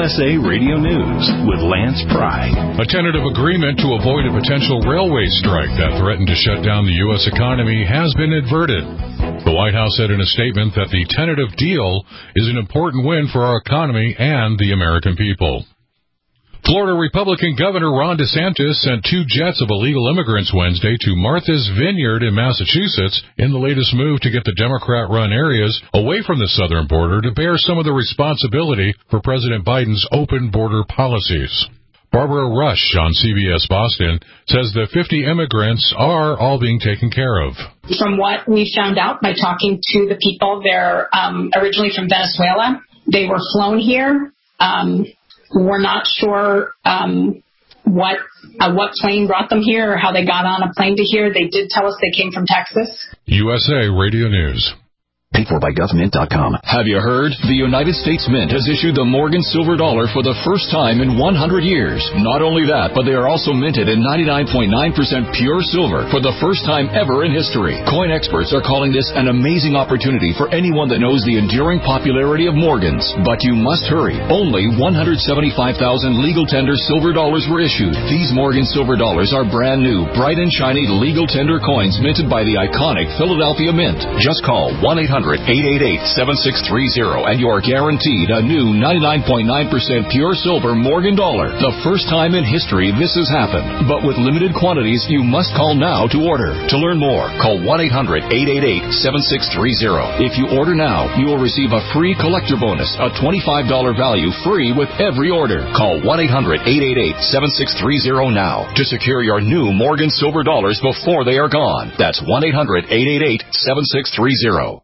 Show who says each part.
Speaker 1: USA Radio News with Lance Pry.
Speaker 2: A tentative agreement to avoid a potential railway strike that threatened to shut down the U.S. economy has been averted. The White House said in a statement that the tentative deal is an important win for our economy and the American people. Florida Republican Governor Ron DeSantis sent 2 jets of illegal immigrants Wednesday to Martha's Vineyard in Massachusetts in the latest move to get the Democrat-run areas away from the southern border to bear some of the responsibility for President Biden's open border policies. Barbara Rush on CBS Boston says the 50 immigrants are all being taken care of.
Speaker 3: From what we found out by talking to the people, they're originally from Venezuela. They were flown here. We're not sure what plane brought them here or how they got on a plane to here. They did tell us they came from Texas.
Speaker 2: USA Radio News.
Speaker 4: Paid for by GovMint.com.
Speaker 5: Have you heard? The United States Mint has issued the Morgan Silver Dollar for the first time in 100 years. Not only that, but they are also minted in 99.9% pure silver for the first time ever in history. Coin experts are calling this an amazing opportunity for anyone that knows the enduring popularity of Morgans. But you must hurry. Only 175,000 legal tender silver dollars were issued. These Morgan Silver Dollars are brand new, bright and shiny legal tender coins minted by the iconic Philadelphia Mint. Just call 1-800-888-7630 and you are guaranteed a new 99.9% pure silver Morgan dollar. The first time in history this has happened. But with limited quantities, you must call now to order. To learn more, call 1-800-888-7630. If you order now, you will receive a free collector bonus, a $25 value free with every order. Call 1-800-888-7630 now to secure your new Morgan Silver Dollars before they are gone. That's 1-800-888-7630.